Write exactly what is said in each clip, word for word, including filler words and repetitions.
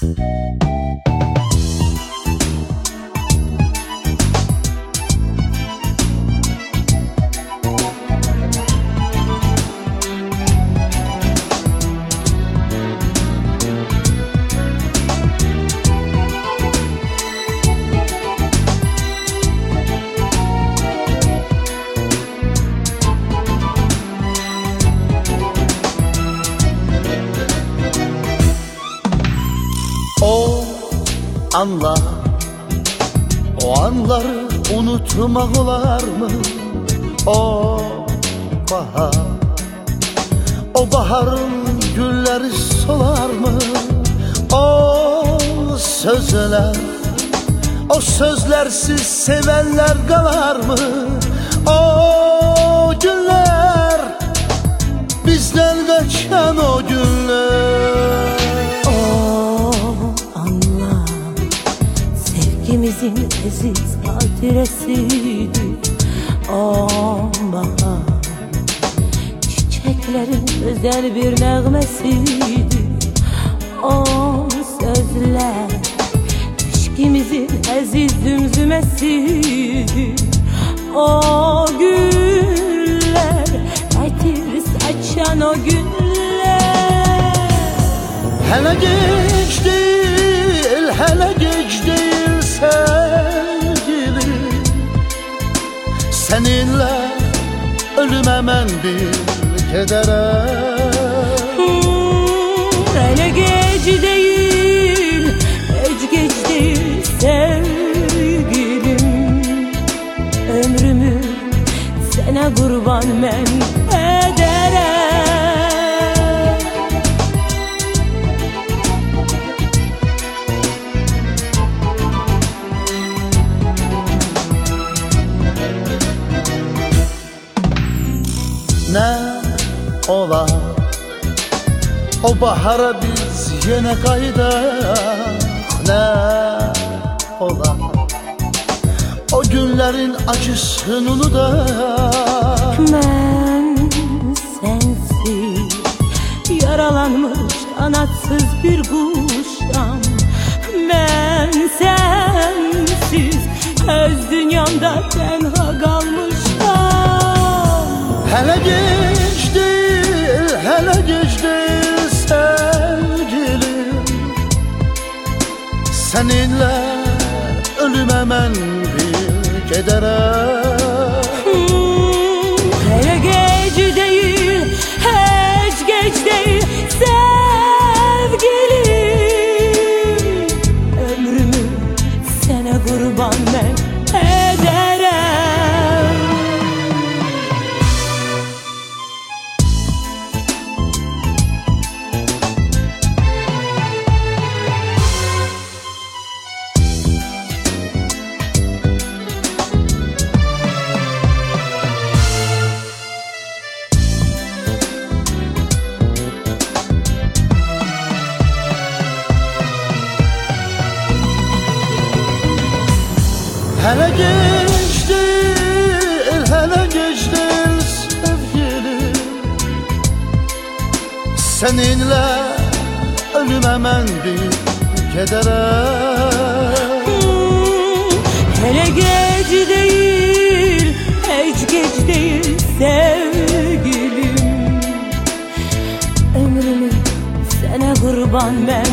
O anlar, o anları unutmak olar mı? O bahar, o baharın gülleri solar mı? O sözler, o sözlersiz sevenler kalar mı? O günler, bizden kaçan o günler. Sevgimizin aziz hatiresiydi o bahar, çiçeklerin özel bir nəğməsiydi o sözler, ilişkimizin aziz zümzüməsiydi o güller, ətir saçan o günler. Hələ gec değil, hələ gec değil sevgilim, seninle ölüme mən bir kederem. Hələ gec değil, heç gec değil sevgilim, ömrümü sənə qurban mən edərəm. Ne olar, o bahara biz yine qayıdaq. Ne olar, o günlerin acısını unudaq. Mən sensiz yaralanmış kanatsız bir kuşam, mən sensiz öz dünyamda tenha kalmışam. Hələ gec değil, hələ gec değil sevgilim, seninle ölüme mən bir kederem. Hələ gec değil, heç gec değil sevgilim, ömrümü sənə qurban mən edərəm. Hələ gec değil, hələ gec değil sevgilim, seninle ölüme mən bir kederem. Hələ gec değil, heç gec değil sevgilim, ömrümü sənə qurban mən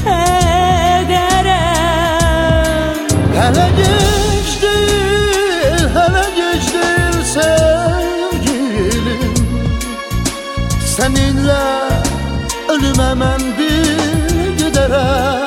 edərəm. Hələ gec değil, hələ gec değil sevgilim, seninle ölüme mən bir giderem.